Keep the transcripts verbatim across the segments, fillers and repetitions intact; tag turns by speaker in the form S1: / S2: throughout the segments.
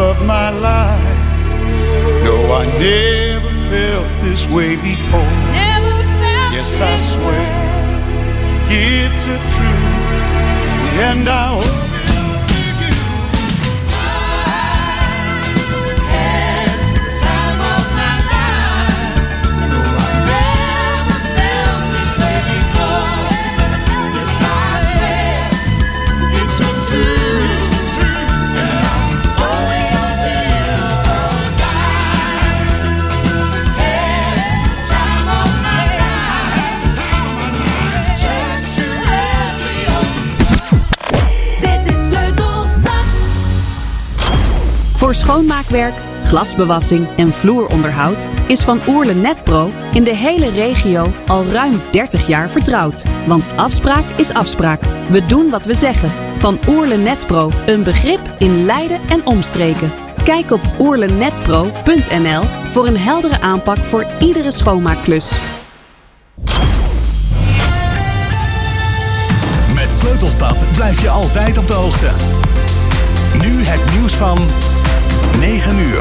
S1: of my life. No, I never felt this way before.
S2: Never felt
S1: yes, I swear it's a truth, and I hope it to you.
S2: I had the time of my life. No, I never felt this way before. Yes, I swear it's a truth, and I'm holding on till cause I had the time of my life. Church to every home.
S3: Dit is Sleutelstad.
S4: Voor schoonmaakwerk, glasbewassing en vloeronderhoud is Van Oerle Netpro in de hele regio al ruim dertig jaar vertrouwd. Want afspraak is afspraak. We doen wat we zeggen. Van Oerle Netpro, een begrip in Leiden en omstreken. Kijk op oerlenetpro punt n l voor een heldere aanpak voor iedere schoonmaakklus.
S5: Met Sleutelstad blijf je altijd op de hoogte. Nu het nieuws van negen uur.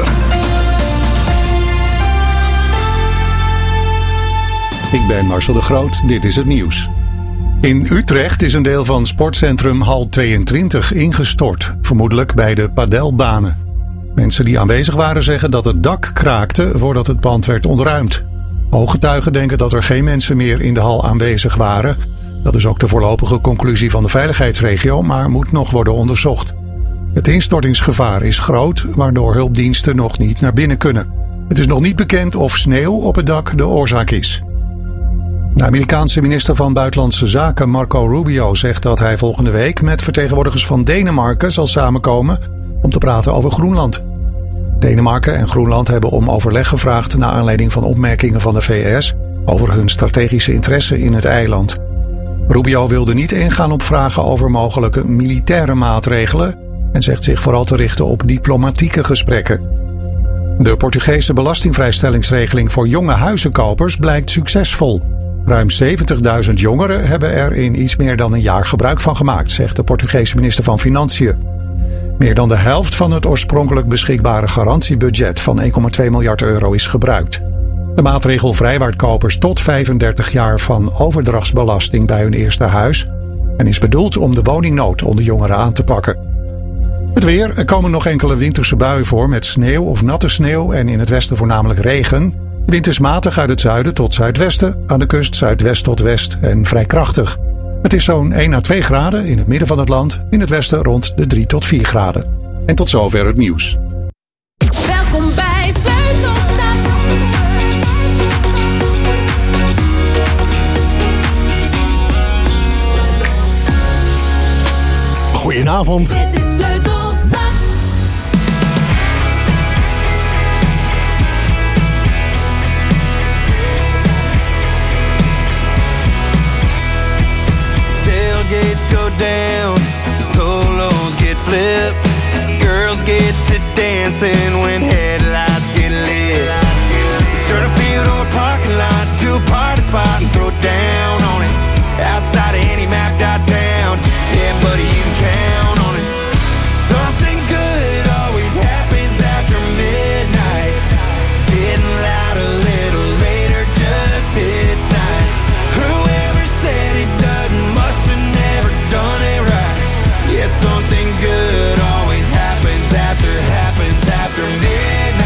S6: Ik ben Marcel de Groot, dit is het nieuws. In Utrecht is een deel van sportcentrum Hal tweeëntwintig ingestort, vermoedelijk bij de padelbanen. Mensen die aanwezig waren zeggen dat het dak kraakte voordat het pand werd ontruimd. Ooggetuigen denken dat er geen mensen meer in de hal aanwezig waren. Dat is ook de voorlopige conclusie van de veiligheidsregio, maar moet nog worden onderzocht. Het instortingsgevaar is groot, waardoor hulpdiensten nog niet naar binnen kunnen. Het is nog niet bekend of sneeuw op het dak de oorzaak is. De Amerikaanse minister van Buitenlandse Zaken Marco Rubio zegt dat hij volgende week met vertegenwoordigers van Denemarken zal samenkomen om te praten over Groenland. Denemarken en Groenland hebben om overleg gevraagd naar aanleiding van opmerkingen van de V S over hun strategische interesse in het eiland. Rubio wilde niet ingaan op vragen over mogelijke militaire maatregelen en zegt zich vooral te richten op diplomatieke gesprekken. De Portugese belastingvrijstellingsregeling voor jonge huizenkopers blijkt succesvol. Ruim zeventigduizend jongeren hebben er in iets meer dan een jaar gebruik van gemaakt, zegt de Portugese minister van Financiën. Meer dan de helft van het oorspronkelijk beschikbare garantiebudget van één komma twee miljard euro is gebruikt. De maatregel vrijwaart kopers tot vijfendertig jaar van overdrachtsbelasting bij hun eerste huis en is bedoeld om de woningnood onder jongeren aan te pakken. Het weer. Er komen nog enkele winterse buien voor met sneeuw of natte sneeuw en in het westen voornamelijk regen. De wind is matig uit het zuiden tot zuidwesten, aan de kust zuidwest tot west en vrij krachtig. Het is zo'n één à twee graden in het midden van het land, in het westen rond de drie tot vier graden. En tot zover het nieuws.
S3: Welkom bij Sleutelstad.
S5: Goedenavond.
S3: Dit is Sleutelstad.
S7: Tailgates go down, solos get flipped, girls get to dancing when headlights get lit. Turn a field or a parking lot to a party spot and throw down on it. Outside of any map downtown, yeah buddy you can count on it. Something good always happens after midnight. Getting loud a little later just hits nice. Whoever said it doesn't must have never done it right. Yeah, something good always happens after, happens after midnight.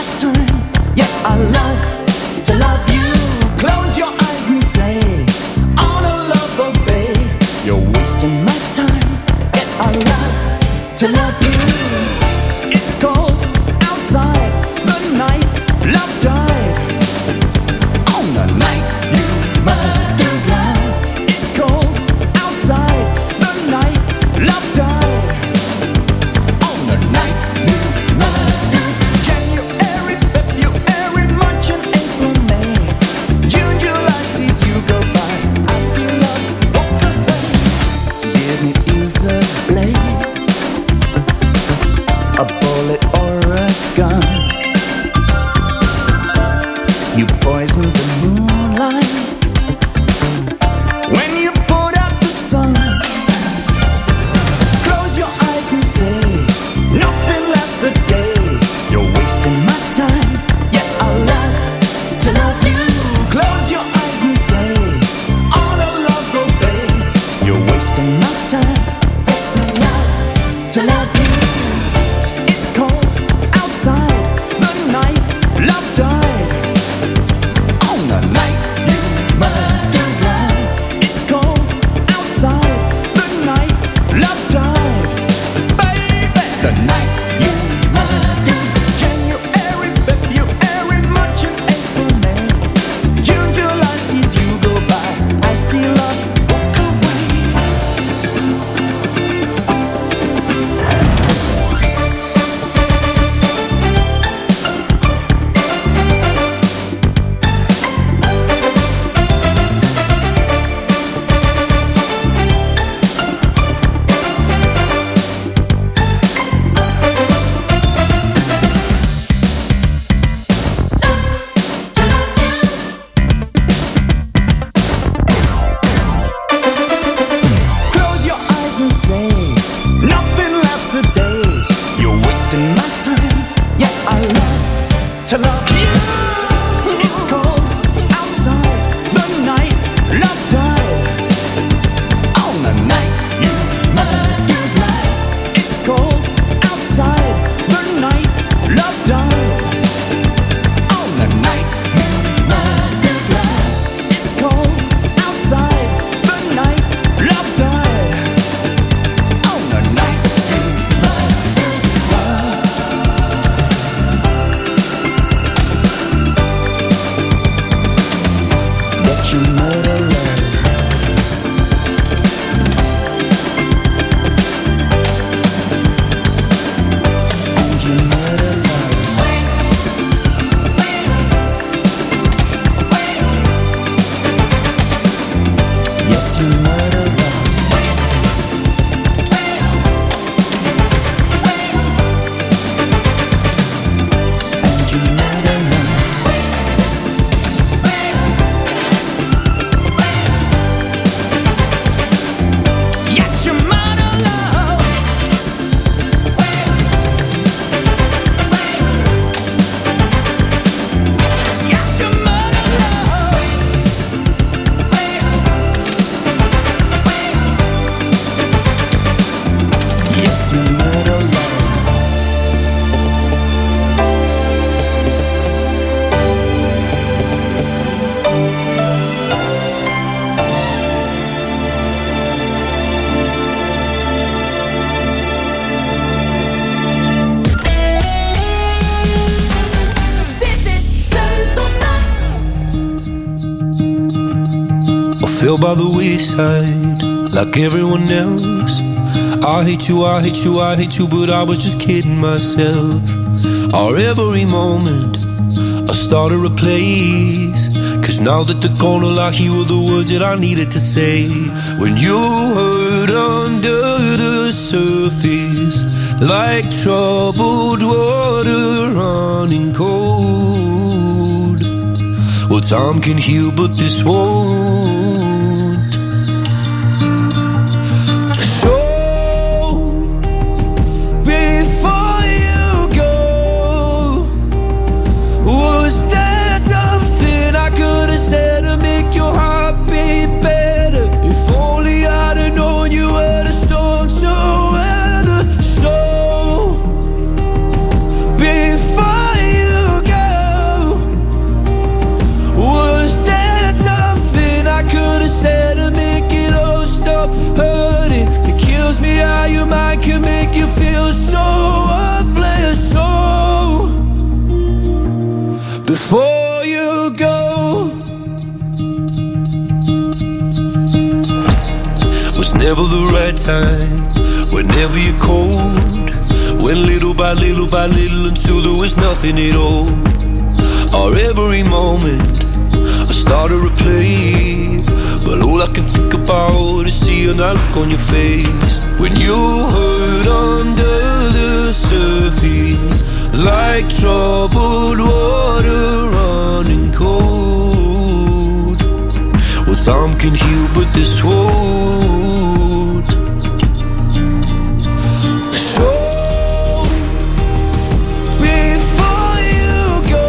S8: time. Yeah, I love to love you. Close your eyes and say, on a love obey. You're wasting my time. Yeah, I love to love you. It's cold outside the night. Love died on the night you murdered love. It's cold outside the night. Love died on the night you murdered. January, February, March and April, May, June, July sees you go by. I see love walk away. Give me either blade, a bullet or a gun. You poisoned the moonlight when you put out the sun. Close your eyes and say, nothing lasts a day. You're wasting my time. Yeah, I love to love you. Close your eyes and say, all of love obey. You're wasting my time. Yes, I love to love you. It's cold outside the night. Love died on the night you murdered love. It's cold outside the night. Love died, baby. The night you murdered. January, February, March and April, May, June, July sees you go by. I see love walk away. Close your eyes and say, nothing lasts a day. You're wasting my time. Yeah, I love to love you. It's cold outside the night. Love died on the night you murdered love. It's cold outside the night. Love died on the night you murdered love. It's cold outside the night. Love died on the night you murdered love. That you murder love. And you murder love. Yes, you murder love. And you murder love. Yes, you murder love. Yes, you murder love. Yes, you murder love.
S3: Dit is Sleutelstad.
S9: I fell by the wayside like everyone else. I hate you, I hate you, I hate you, but I was just kidding myself. Or every moment I started a place. Cause now that the corner lock, here were the words that I needed to say. When you hurt under the surface, like troubled water running cold. Well, time can heal, but this won't. So, before you go, was there something I could have said to make your heart beat better? If only I'd have known you were the storm to weather. So, before you before you go. Was never the right time, whenever you're cold. Went little by little by little until there was nothing at all. Or every moment I started to play, but all I can think about is seeing that look on your face. When you hurt under the surface, like troubled water running cold. Well, time can heal, but this won't. So, before you go,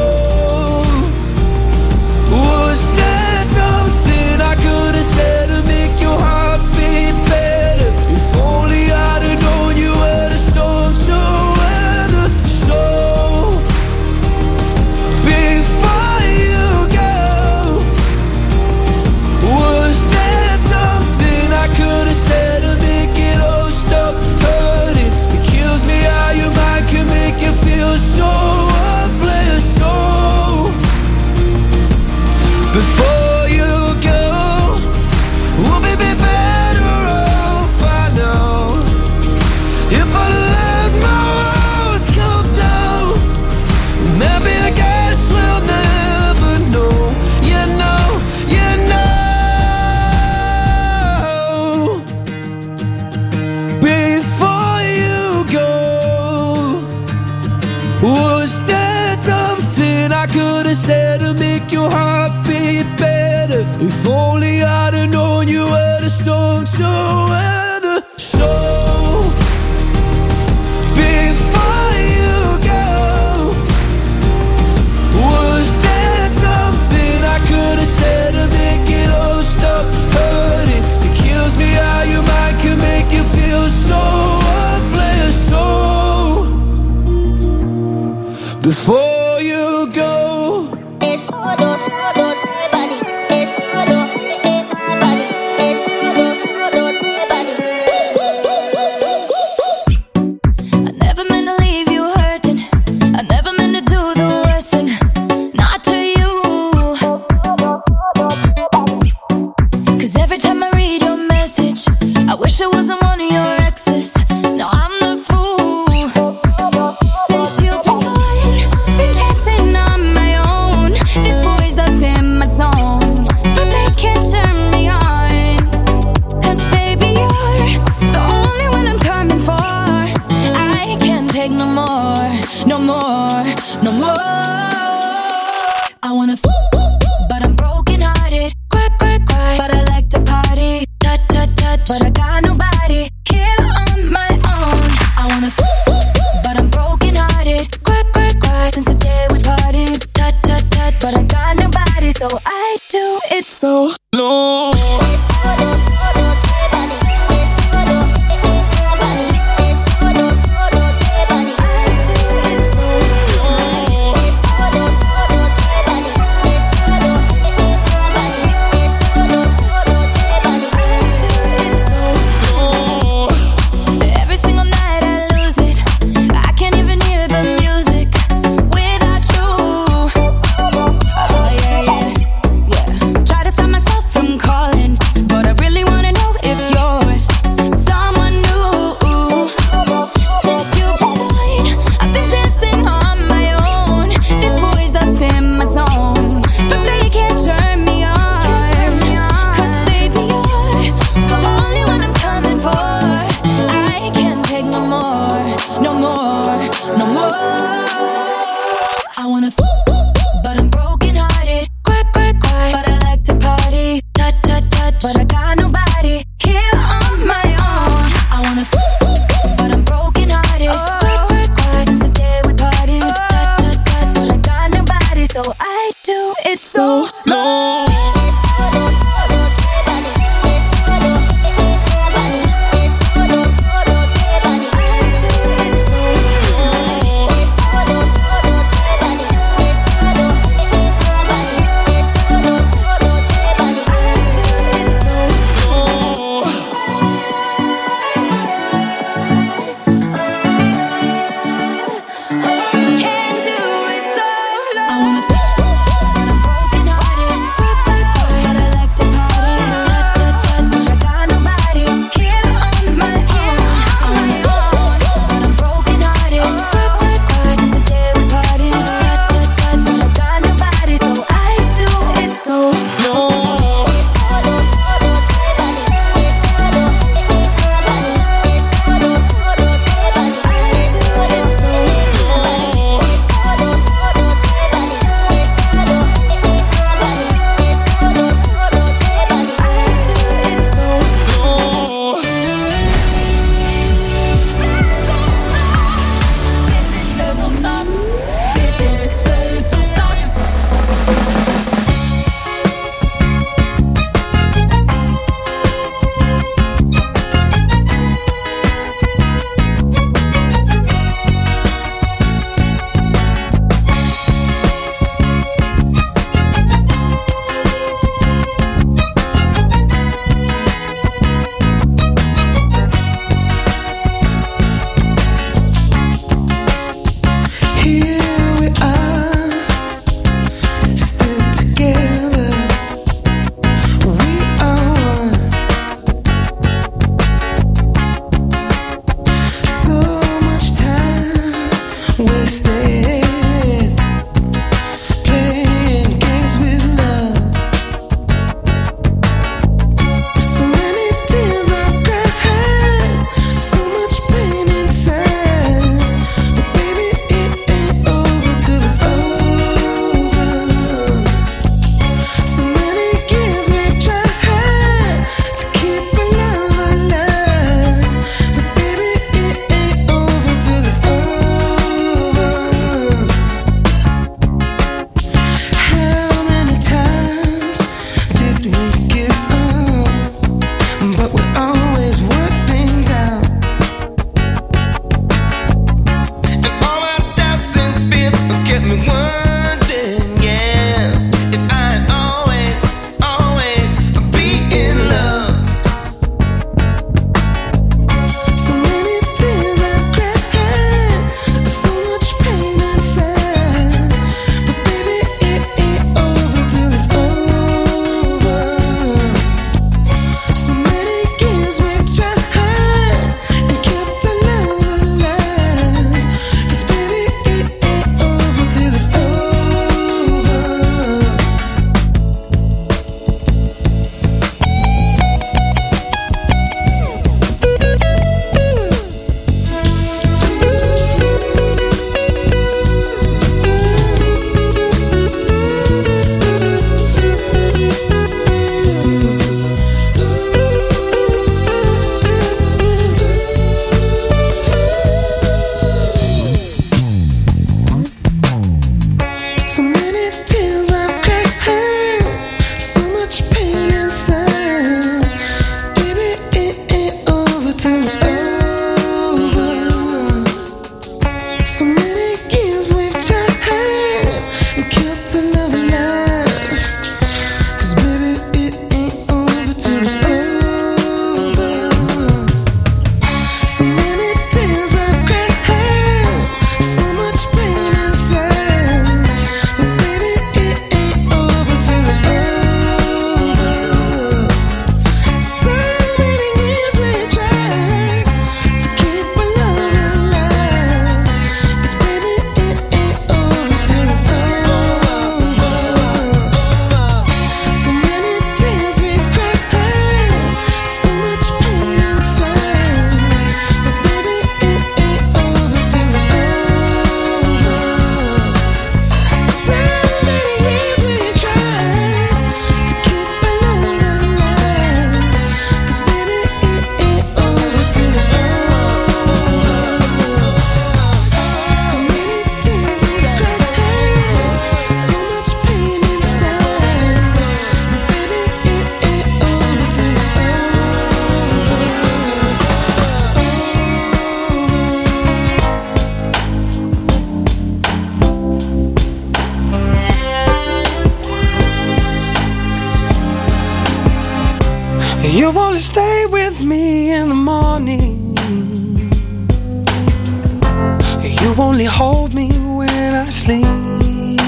S9: was there something I could have said to make your heart beat better? If only I'd have known you were the storm to weather. So, before you go, was there something I could have said to make it all stop hurting? It kills me how your mind can make you feel so worthless. So, before you go, we'll be be better off by now. If I let my walls come down, maybe I guess we'll never know. You know, you know. Before you go, was there something I could have said to make your heart beat better? If only I'd have known you were the storm to weather. So, before you go, was there something I could have said to make it all stop hurting? It kills me how your mind can make you feel so worthless. So, before you go.
S2: Es solo, solo te vale. Es solo, eh, vale. Es solo, solo te vale.
S3: I never meant to leave you hurting. I never meant to do the worst thing. Not to you. 'Cause every time I read your message, I wish I wasn't one of your exes. No, I'm the fool. Since you've been gone, been dancing on my own. This boy's up in my zone, but they can't turn me on. 'Cause baby, you're the only one I'm coming for. I can't take no more, no more, no more. I wanna f, but I'm broken hearted. Cry, cry, cry, but I like to party. Touch, touch, touch, but I got nobody here on my own. I wanna f, but I'm broken hearted. Cry, cry, cry, since the day we parted. Touch, touch, touch, but I got nobody, so I do it so long.
S2: Es solo, solo te vale. Es solo, eh, vale. Es solo, solo te vale.
S3: I do it so long.
S2: Es solo, solo te vale. Es solo, eh, vale. Es solo, solo te vale.
S3: I do it so long. Every single night I lose it. I can't even hear the music without you. Oh yeah, yeah, yeah. Try to stop myself from calling, but I really wanna know if you're with someone new. Since you've been gone, I've been dancing on my own. This boy's up in my zone, but they can't turn me on. 'Cause baby, you're the only one I'm coming for. I can't take no more, no more, no more. I wanna f, but I'm broken hearted. Cry, cry, cry, but I like to party. Touch, touch, touch, but I got nobody here on my own. I wanna f, but I'm broken hearted. Cry, cry, cry, since the day we parted. Touch, touch, touch, but I got nobody, so I do it so long.
S2: Es solo, solo te vale. Es solo, eh, vale. Es solo, solo te vale.
S3: I do it so long.
S2: Es solo, solo te vale. Es solo, eh, vale. Es solo, solo te vale.
S3: I do it so long. Can't do it so long. I wanna f,
S10: to love and love. 'Cause baby, it ain't over till it's over. So many tears I've cried, so much pain inside. But baby, it ain't over till it's over. So many years we tried to keep our love alive. 'Cause baby, it ain't over till it's over. So many tears we cried, so much pain inside. But baby, it ain't over till it's over. So many years we tried to keep our love alive. 'Cause baby, it ain't over till it's over. So many tears we cried, so much pain inside. But baby, it ain't over till it's
S11: You wanna stay with me in the morning. You only hold me when I sleep.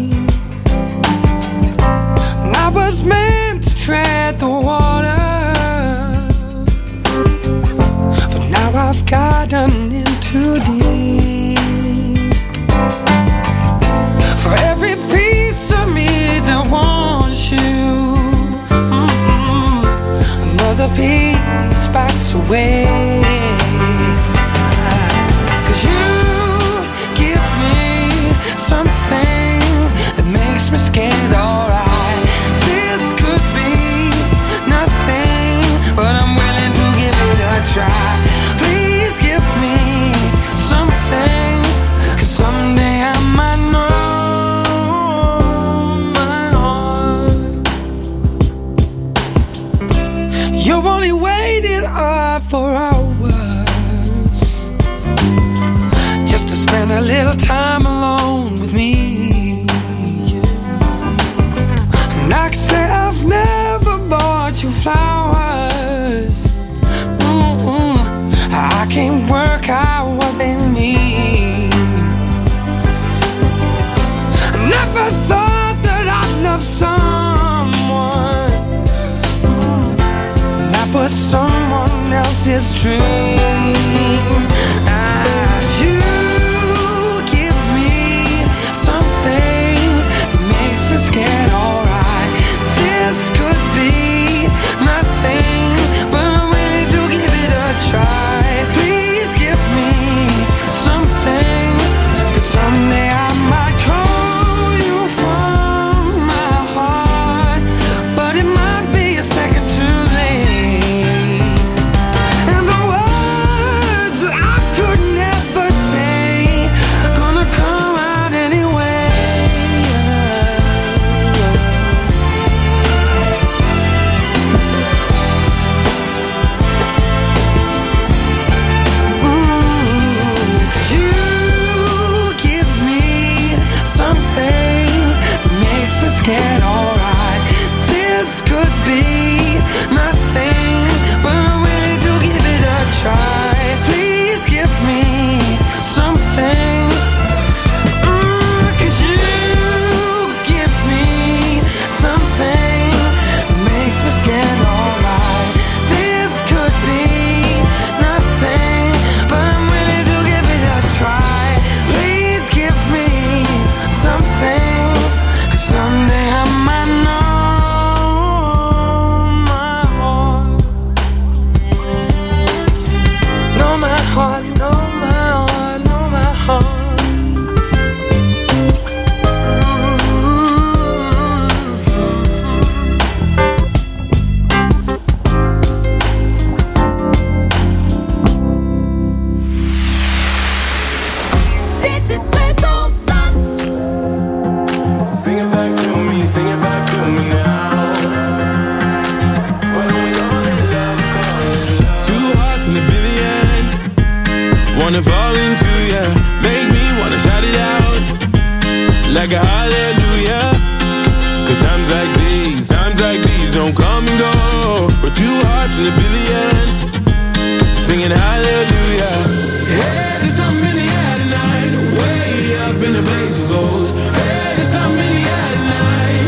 S11: I was meant to tread the water, but now I've gotten in too deep. For every piece of me that wants you, another piece backs away. 'Cause you give me something that makes me scared, alright. This could be nothing, but I'm willing to give it a try. Please give me something, 'cause someday I might know my heart. You only waited up for hours just to spend a little time alone with me. Yeah. And I can say I've never bought you flowers. Mm-mm. I can't work out what they mean. I never thought that I'd love someone that was someone else's dream. As you give me something that makes me scared, alright. This could be nothing, but I'm willing to give it a try. Please give me something, 'cause someday I might call you from my heart, but it might be a second too late. And the words that I could never say gonna come out anyway. Mm, 'cause you give me something that makes me scared, alright. This could be nothing, but I'm willing to give it a try. Please give me something, mm, 'cause you give me something that makes me scared, alright. This could be nothing, but I'm willing to give it a try. Please give me something, 'cause someday I might know my heart. Know my heart, know my heart, know my heart.
S2: Dit is Sleutelstad.
S7: Sing it back to me, sing it back to me now. When we all in love, call it love.
S9: Two hearts in a billion, wanna fall into ya, make me wanna shout it out like a high hallelujah. Cause times like these, times like these don't come and go. We're two hearts in a billion, singing hallelujah. Hey, there's something in the air tonight, way up in the blaze of gold. Hey, there's something in the air tonight.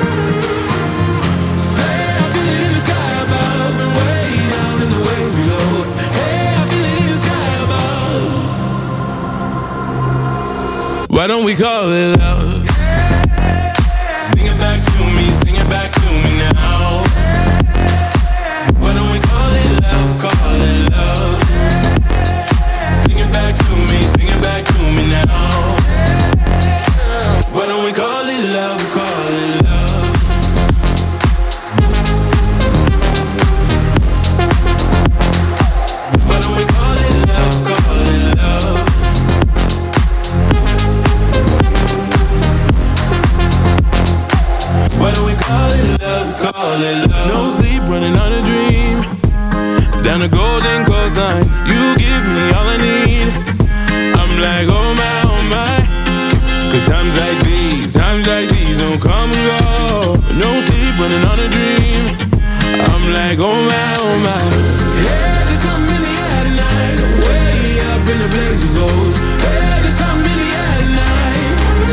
S9: Say, I feel it in the sky above and way down in the waves below. Hey, I feel it in the sky above. Why don't we call it love? Sing it back to me, sing it back to me now. Why don't we call it love, call it love? Sing it back to me, sing it back to me now. Why don't we call it love, call it love? Why don't we call it love, call it love? Why don't we call it love, call it love? No sleep, running on a dream. Down the golden coastline, you give me all I need. I'm like, oh my, oh my. Cause times like these, times like these don't come and go. No sleep, running on a dream. I'm like, oh my, oh my. Yeah, there's something in the air tonight, way up in the blaze of gold. Yeah, there's something in the air tonight.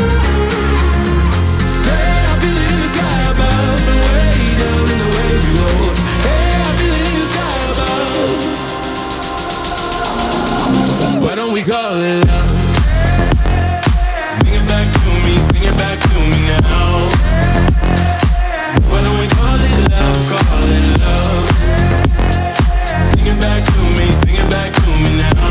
S9: Say, I feel it in the sky above and way down in the waves below. Hey, I feel it in the sky above. Why don't we call it love? Sing it back to me, sing it back to me now. Why don't we call it love, call it love? Sing it back to me, sing it back to me now.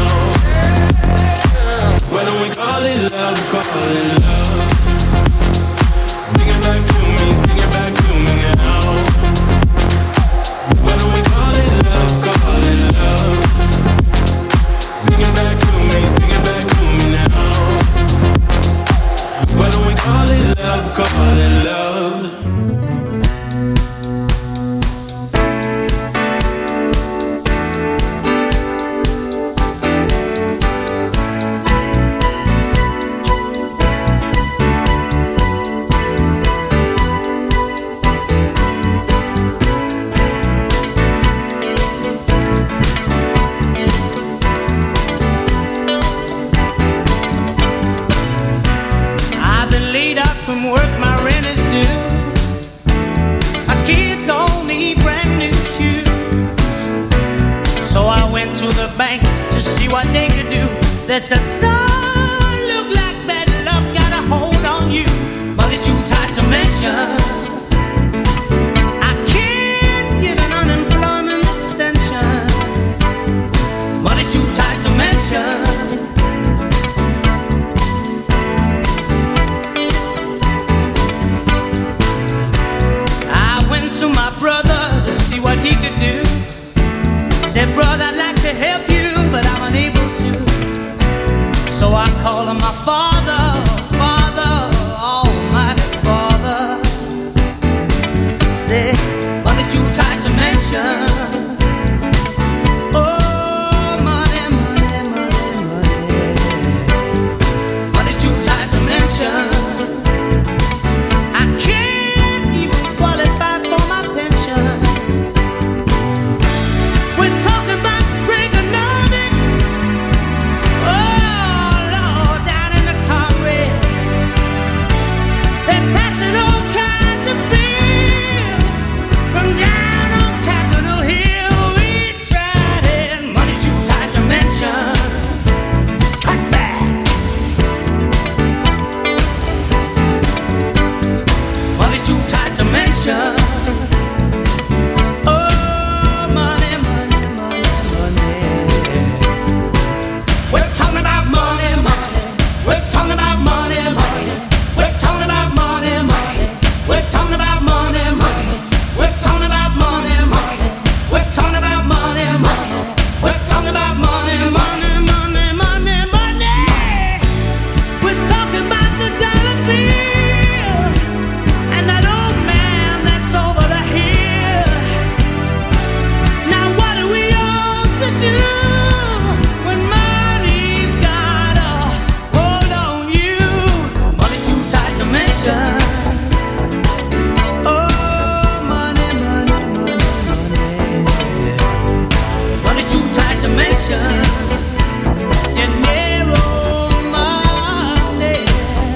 S9: Why don't we call it love, call it love? Sing it back to me, sing it back to me now. Why don't we call it love, call it love? Sing it back to me, sing it back to me now. Why don't we call it love, call it love?
S12: I've been laid up from work, my rent is due. My kids all need brand new shoes. So I went to the bank to see what they could do. They said, son, look like bad luck got a hold on you, but it's too tight to mention. I can't give an unemployment extension, but it's too tight to mention. To my brother to see what he could do. Said, brother, I'd like to help you, but I'm unable to. So I called him my father, father, almighty father. Said, but it's too tight to mention. Oh, money, money, money, money. But it's too tight to mention. I can't even qualify for my pension. We're talking about Reaganomics. Oh, Lord, down in the Congress. They're passing all kinds of bills from down on Capitol Hill. mention. Oh, money, money, money, money. Money's too tight to mention. You narrow money.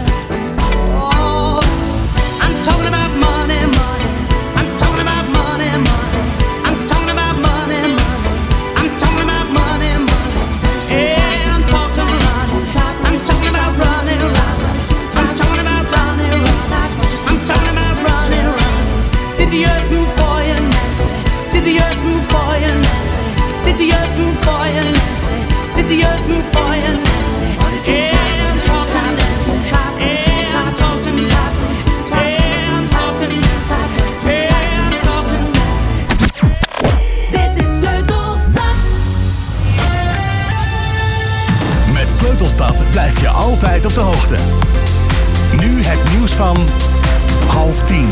S12: Oh, I'm talking about money, money. I'm talking about money, money. I'm talking about money, money. I'm talking about money, money. Yeah, I'm talking money. I'm talking about running, running. I'm talking about running, running. I'm talking about running, running. Did the earth move for you, Nancy? Did the earth move for you, Nancy? Did the earth move for you, Nancy? Did the earth move for you, Nancy? Yeah, I'm talking Nancy. Yeah, I'm talking Nancy. Yeah, I'm talking Nancy. Yeah, I'm talking Nancy.
S3: Dit is Sleutelstad.
S5: Met Sleutelstad blijf je altijd op de hoogte. Nu het nieuws van half tien.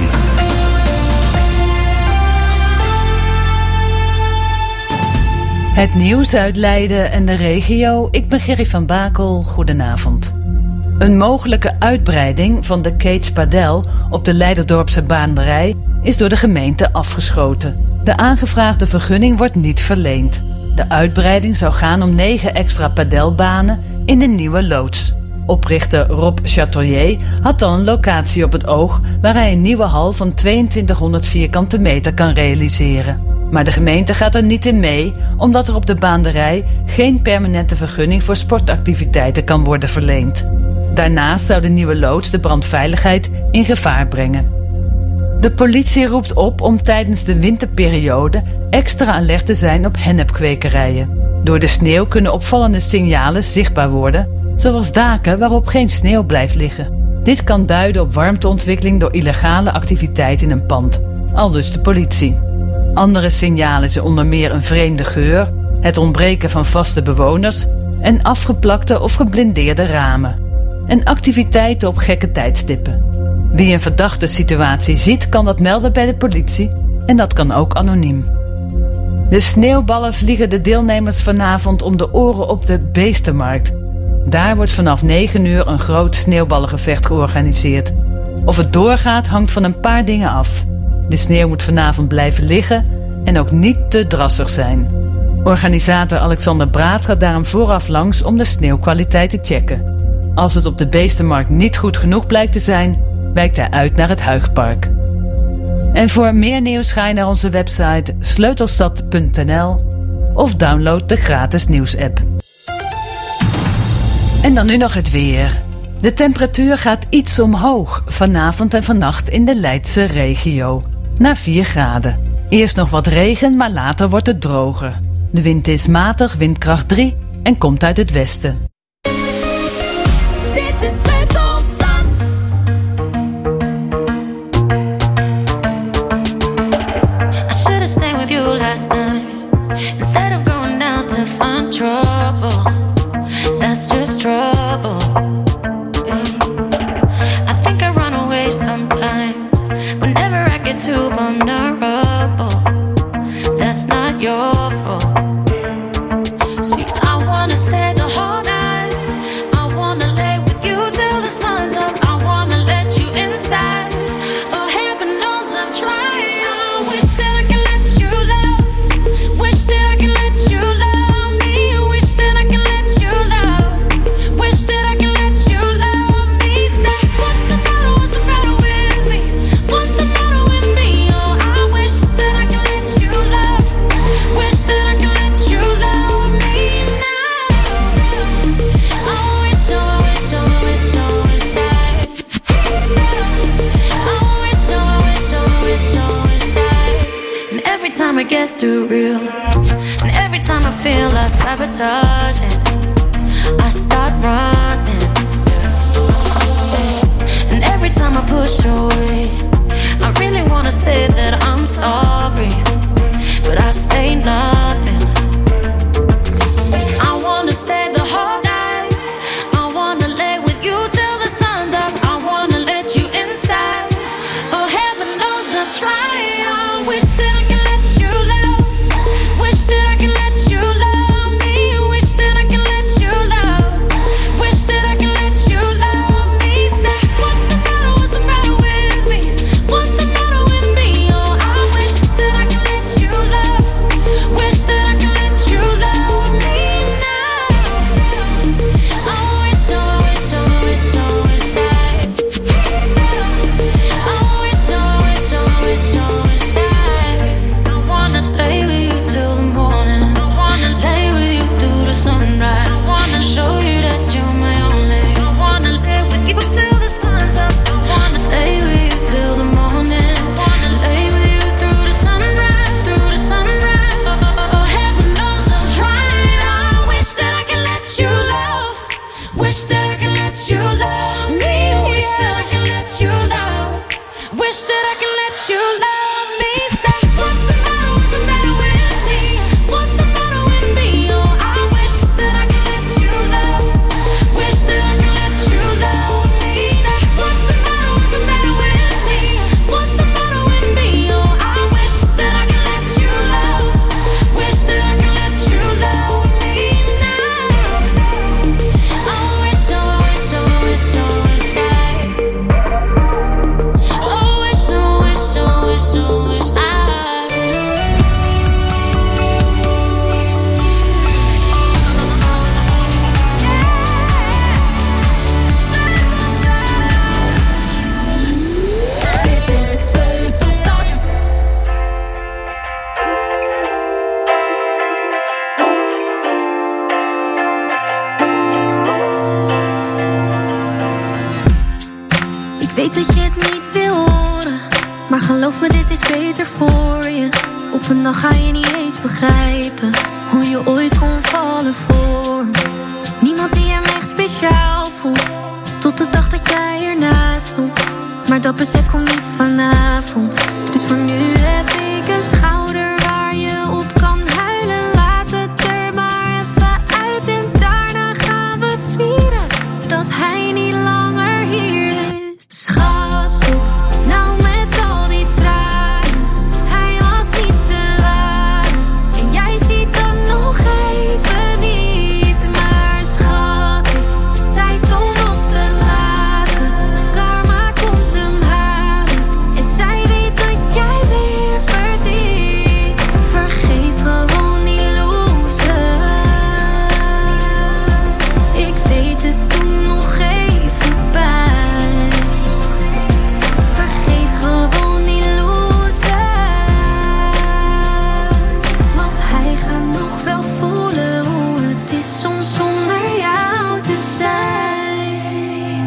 S13: Het nieuws uit Leiden en de regio. Ik ben Gerry van Bakel. Goedenavond. Een mogelijke uitbreiding van de Keets Padel op de Leiderdorpse baanderij is door de gemeente afgeschoten. De aangevraagde vergunning wordt niet verleend. De uitbreiding zou gaan om negen extra padelbanen in de nieuwe loods. Oprichter Rob Chatelier had dan een locatie op het oog waar hij een nieuwe hal van tweeëntwintighonderd vierkante meter kan realiseren. Maar de gemeente gaat er niet in mee, omdat er op de baanderij geen permanente vergunning voor sportactiviteiten kan worden verleend. Daarnaast zou de nieuwe loods de brandveiligheid in gevaar brengen. De politie roept op om tijdens de winterperiode extra alert te zijn op hennepkwekerijen. Door de sneeuw kunnen opvallende signalen zichtbaar worden, zoals daken waarop geen sneeuw blijft liggen. Dit kan duiden op warmteontwikkeling door illegale activiteit in een pand, aldus de politie. Andere signalen zijn onder meer een vreemde geur, het ontbreken van vaste bewoners en afgeplakte of geblindeerde ramen. En activiteiten op gekke tijdstippen. Wie een verdachte situatie ziet, kan dat melden bij de politie en dat kan ook anoniem. De sneeuwballen vliegen de deelnemers vanavond om de oren op de Beestenmarkt. Daar wordt vanaf negen uur een groot sneeuwballengevecht georganiseerd. Of het doorgaat hangt van een paar dingen af. De sneeuw moet vanavond blijven liggen en ook niet te drassig zijn. Organisator Alexander Braat gaat daarom vooraf langs om de sneeuwkwaliteit te checken. Als het op de Beestenmarkt niet goed genoeg blijkt te zijn, wijkt hij uit naar het Huigpark. En voor meer nieuws ga je naar onze website sleutelstad punt n l of download de gratis nieuwsapp. En dan nu nog het weer. De temperatuur gaat iets omhoog vanavond en vannacht in de Leidse regio. Naar vier graden. Eerst nog wat regen, maar later wordt het droger. De wind is matig, windkracht drie en komt uit het westen.
S3: Dit is Sleutelstad.
S14: I should've stayed with you last night instead of going down to find trouble. That's just trouble. Yeah. I think I run away sometimes whenever I get too vulnerable. That's not your fault. See, I wanna stay the whole night. I wanna lay with you till the sun's up. I wanna let you inside. Oh, heaven knows I've tried. I wish that I could let you love. Wish that I could let you love me. Wish that I could let you love. Wish that I could let you love me. Say, what's the matter? What's the matter with me? What's the matter with me? Oh, I wish that I could let you love. Wish that I could let you love me now. I wish, oh, I wish, oh, I wish, oh, I wish I. I wish, oh, I wish, oh, I wish, oh, I wish I. And every time it gets too real, and every time I feel I sabotage it, I start running. And every time I push away, I really wanna say that I'm sorry, but I say nothing. I wanna stay the whole night. I wanna lay with you till the sun's up. I wanna let you inside. Oh, heaven knows I've tried. I wish that I could let you love. Wish that I could let you love me. Wish that I could let you love. Wish that I could let you love me. Say, what's the matter? What's the matter?
S15: dat je het niet wil horen, maar geloof me, dit is beter voor je. Op een dag ga je niet eens begrijpen hoe je ooit kon vallen voor me. Niemand die hem echt speciaal vond, tot de dag dat jij ernaast stond. Maar dat besef komt niet vanavond. Dus voor nu heb ik een schouder waar je op kan huilen. Laat het er maar even uit en daarna gaan we vieren dat hij niet langer hier is. Schat, stop nou met al die tranen. Hij was niet te waar en jij ziet dat nog even niet. Maar schat, is tijd om los te laten. Karma komt hem halen en zij weet dat jij weer verdient. Vergeet gewoon die loser. Ik weet het doet nog even pijn. Vergeet gewoon die loser. Want hij gaat nog wel voelen hoe het is soms zonder jou te zijn.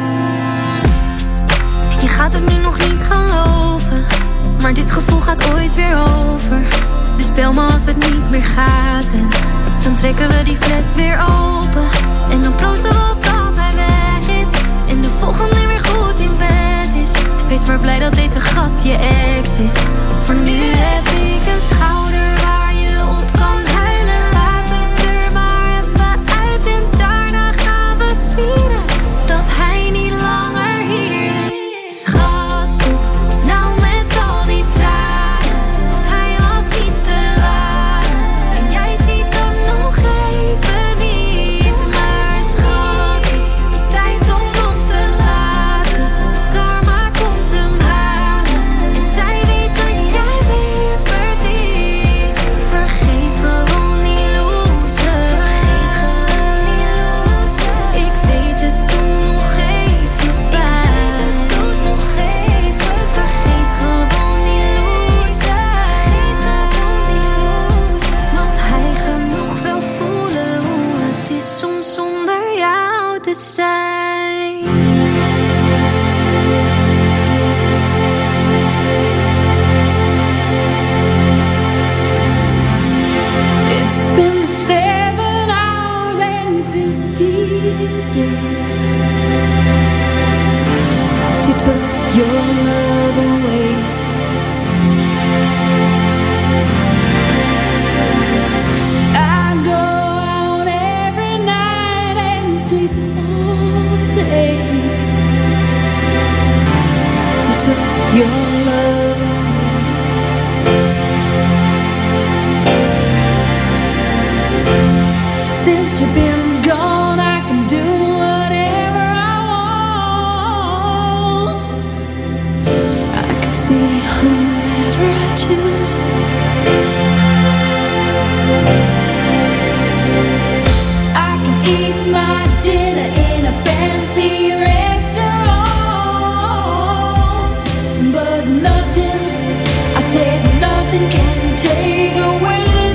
S15: Je gaat het nu nog niet geloven, maar dit gevoel gaat ooit weer over. Dus bel me als het niet meer gaat en dan trekken we die fles weer open. En dan proosten we op dat hij weg is en de volgende weer goed in bed is. Wees maar blij dat deze gast je ex is. Voor nu heb ik een schouder waar je op kan huilen. Laat het er maar even uit en daarna gaan we vieren dat hij niet langer hier is. Schat, stop nou met al die tranen. Hij was niet te waar en jij ziet dat nog even niet. Maar schat, is tijd om los te laten. Karma komt hem halen en zij weet dat jij weer verdient. Vergeet gewoon die loser. Ik weet het doet nog even pijn. Vergeet gewoon die loser. Want hij gaat nog wel voelen hoe het is soms zonder jou te zijn.
S2: It's been seven hours and fifteen days since you took your love away. I go out every night and sleep all day since you took your love away. Since you've been gone, I can do whatever I want. I can see whomever I choose. I can eat my dinner in a fancy restaurant, but nothing, I said nothing can take away this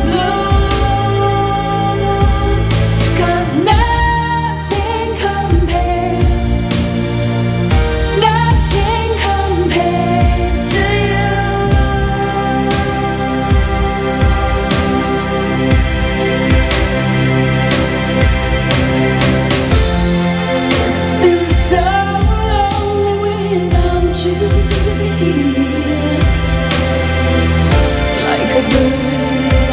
S2: blues. 'Cause nothing compares, nothing compares to you. It's been so lonely without you here, like a bird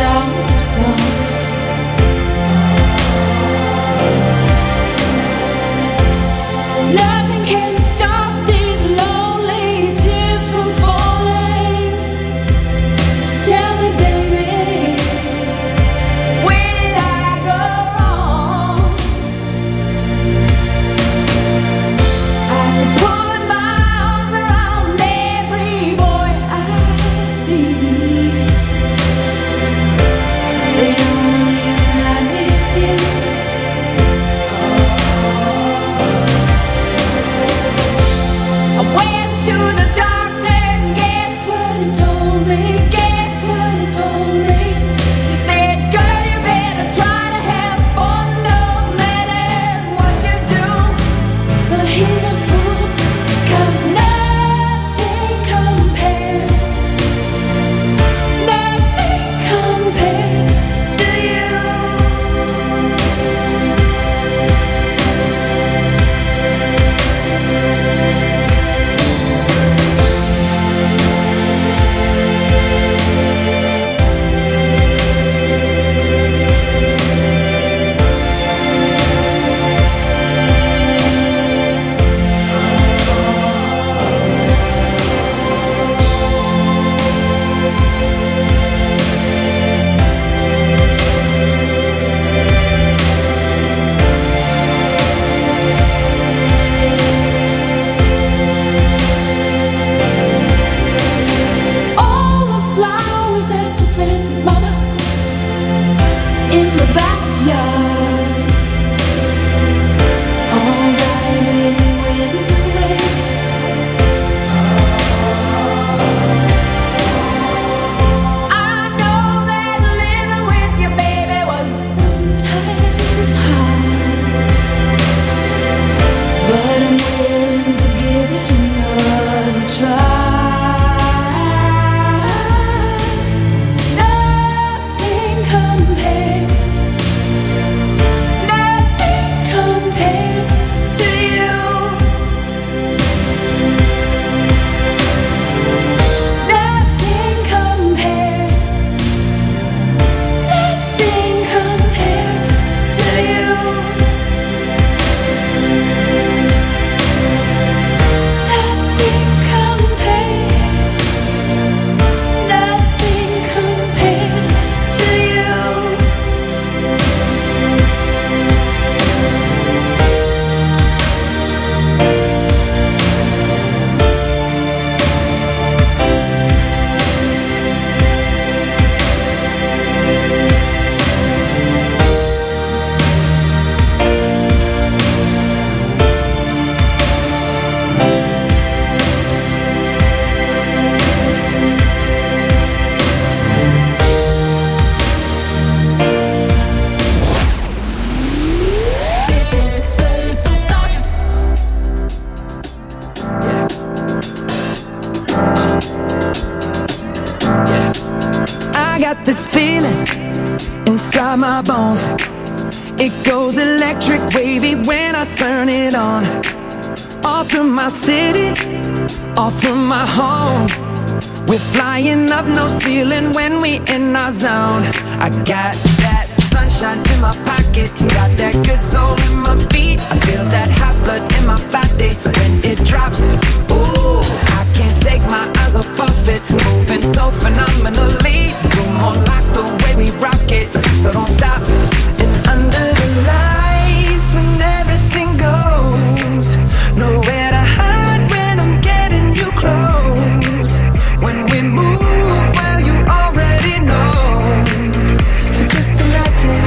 S11: got this feeling inside my bones. It goes electric wavy when I turn it on. All through my city, all through my home. We're flying up, no ceiling when we in our zone. I got that sunshine in my pocket, got that good soul in my feet. I feel that hot blood in my body when it drops. Ooh, I can't take my eyes off of it, moving so phenomenally. You're more like the way we rock it, so don't stop. And under the lights when everything goes, nowhere to hide when I'm getting you close. When we move, well you already know. So just imagine.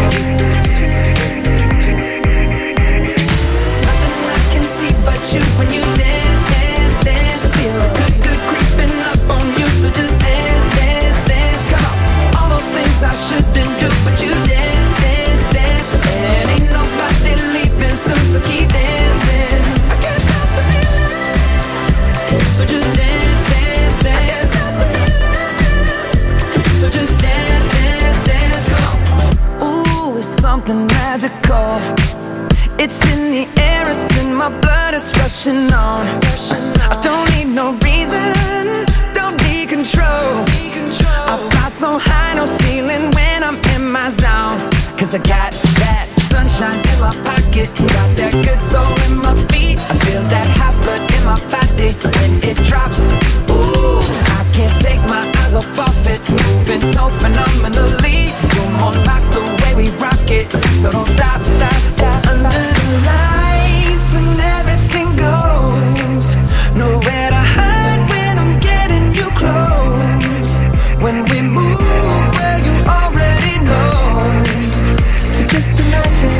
S11: Nothing I can see but you when you dance, dance, dance. Feel good, good creeping up on you. So just dance, dance, dance. Come on. All those things I shouldn't do, but you dance, dance, dance. And ain't nobody leaving soon, so keep dancing. I can't stop the feeling. So just dance, dance, dance. So just dance, dance, dance. Come on. Ooh, it's something magical. It's in the air, it's in my blood, it's rushing on. I don't need no reason, don't need control. I fly so high, no ceiling when I'm in my zone. Cause I got that sunshine in my pocket, got that good soul in my feet. I feel that hot blood in my body when it drops. Ooh, I can't take my eyes off of it, moving so phenomenally. You're more like the way we rock it, so don't stop, stop, stop. Under the lights when everything goes, nowhere to hide when I'm getting you close. When we move, well you already know. So just imagine.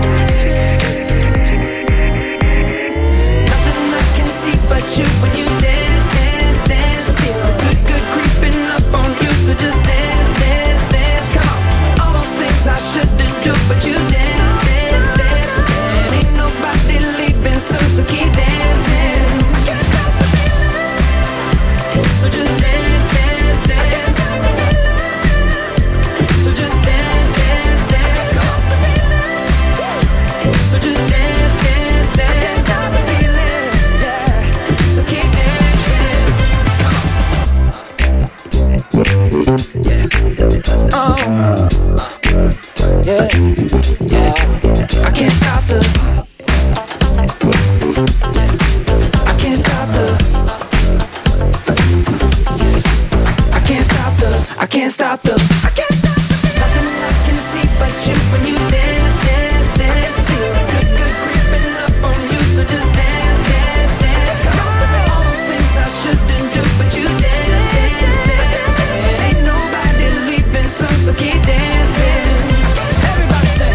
S11: Nothing I can see but you when you dance, dance, dance. Feel good, good creeping up on you. So just dance, dance, dance. Come on. All those things I shouldn't do, but you dance, dance, dance. And ain't nobody leaving soon, so keep dancing. I can't stop the feeling. So just dance, dance, dance. So just dance, dance, dance. So just dance, dance, dance. Stop the feeling, yeah. So keep dancing. Oh, yeah, yeah. I can't stop the. I can't stop the. I can't stop the. I can't stop the. I can't stop the. Nothing I can see but you when you dance, dance, dance. Feel good, good creeping up on you. So just dance, dance, dance. All those things I shouldn't do, but you dance, dance, dance. And ain't nobody leaving soon, so keep dancing. Everybody say.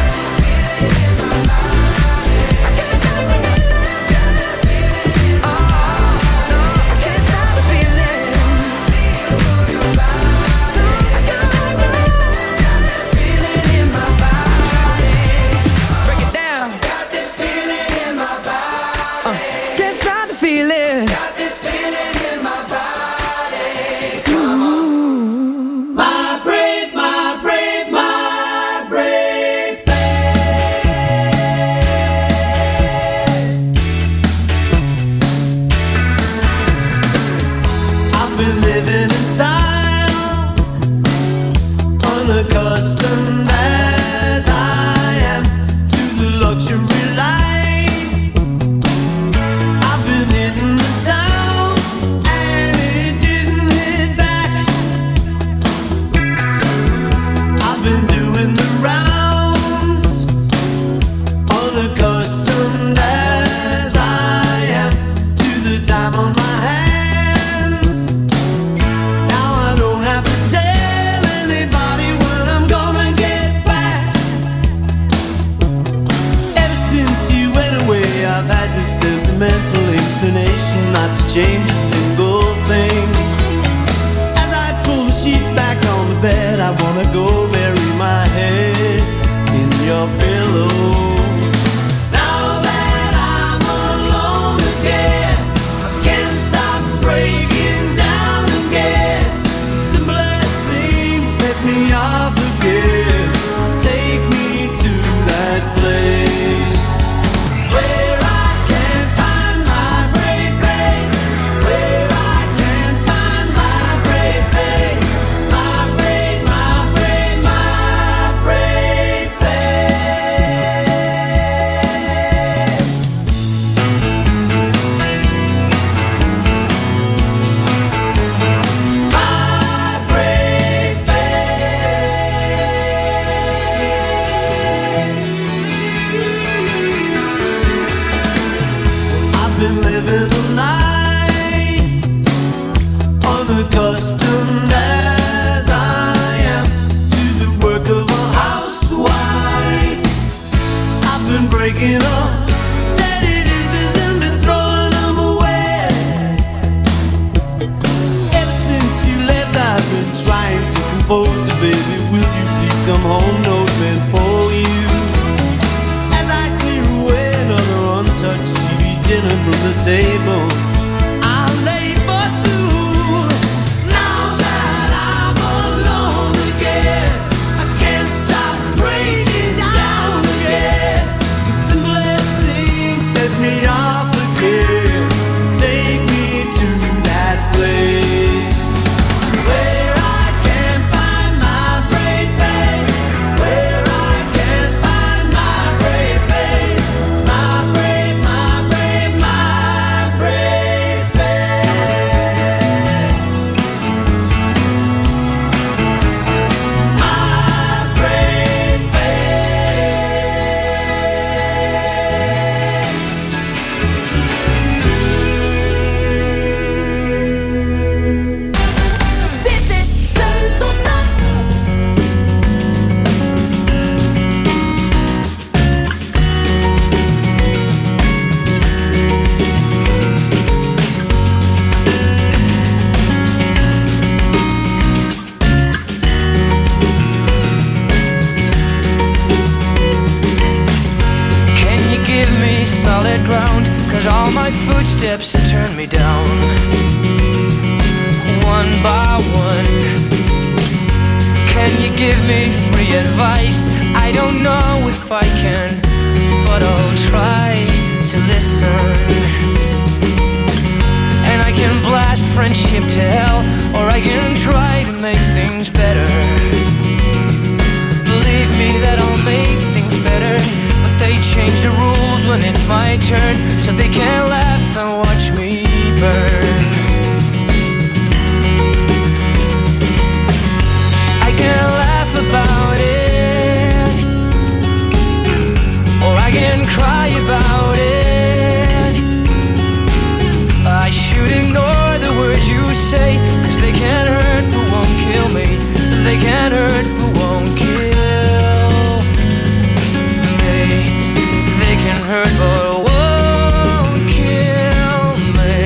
S16: change a single thing. As I pull the sheet back on the bed, I wanna go bury my head in your pillow. Now that I'm alone again, I can't stop breaking down again. Simplest things trying to compose it, baby. Will you please come home? Note meant for you. As I clear away another untouched T V dinner from the table, I'll lay for two. Now that I'm alone again, I can't stop breaking down again. The simplest thing set me off again. Take me to that place where I can find my brave face, where I can find my brave face, my brave, my brave, my brave face, my brave
S2: Dit is Sleutelstad.
S11: Can you give me solid ground? Cause all my footsteps turn me down. One by one. Can you give me free advice? I don't know if I can, but I'll try to listen. And I can blast friendship to hell, or I can try to make things better. Believe me that I'll make things better, but they change the rules when it's my turn, so they can laugh and watch me burn. I can laugh about it, or I can cry about it. I should ignore the words you say, cause they can't hurt but won't kill me. They can't hurt but won't kill me. They can hurt but won't kill me.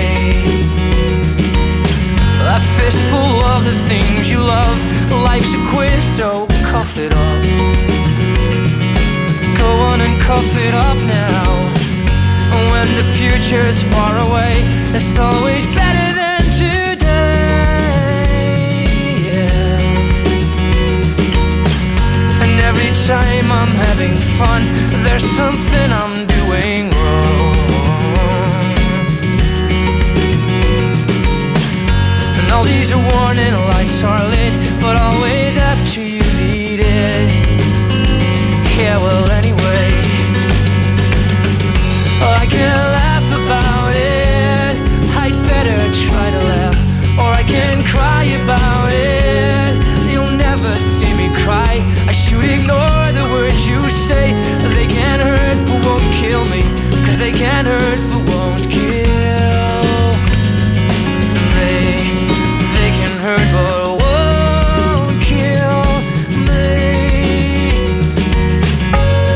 S11: A fistful of the things you love. Life's a quiz, so cough it up. Go on and cough it up now. When the future's far away, it's always better than today. Yeah. And every time I'm having fun, there's something I'm doing wrong. And all these warning lights are lit, but always after you need it. Yeah, well, anyway, I can laugh about it. I'd better try to laugh, or I can cry about it. You'll never see me cry. I should ignore the words you say. They can't hurt but won't kill me, cause they can't hurt but won't kill. They, they can hurt but won't kill me.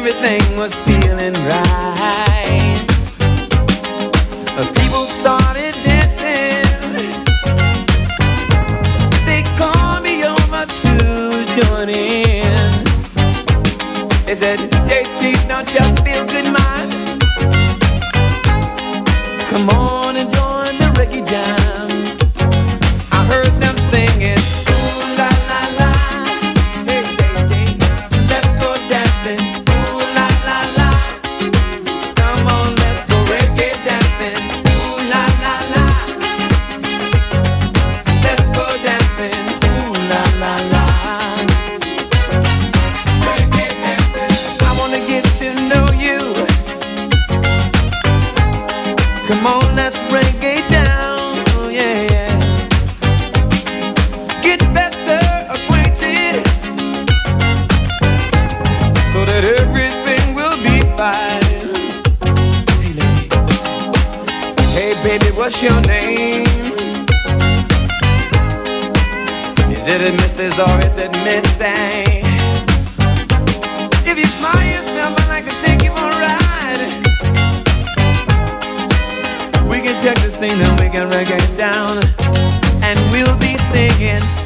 S7: everything was feeling right. People started dancing. They called me over to join in. They said, J T, don't you feel good, man? Come on and join the reggae jam. I heard them singing, ooh la la la, hey hey hey, let's go dancing, ooh la la la. Come on, let's go reggae dancing, ooh la la la. Let's go dancing, ooh la la la. Reggae dancing, I wanna get to know you. Come on, let's reggae down, oh yeah, yeah. Get better acquainted, so that everything will be fine. Hey ladies, hey baby, what's your name? Is it a Missus or is it Missy? If you smile yourself, I'd like to take you for a ride. We can check the scene, then we can reggae down, and we'll be singing.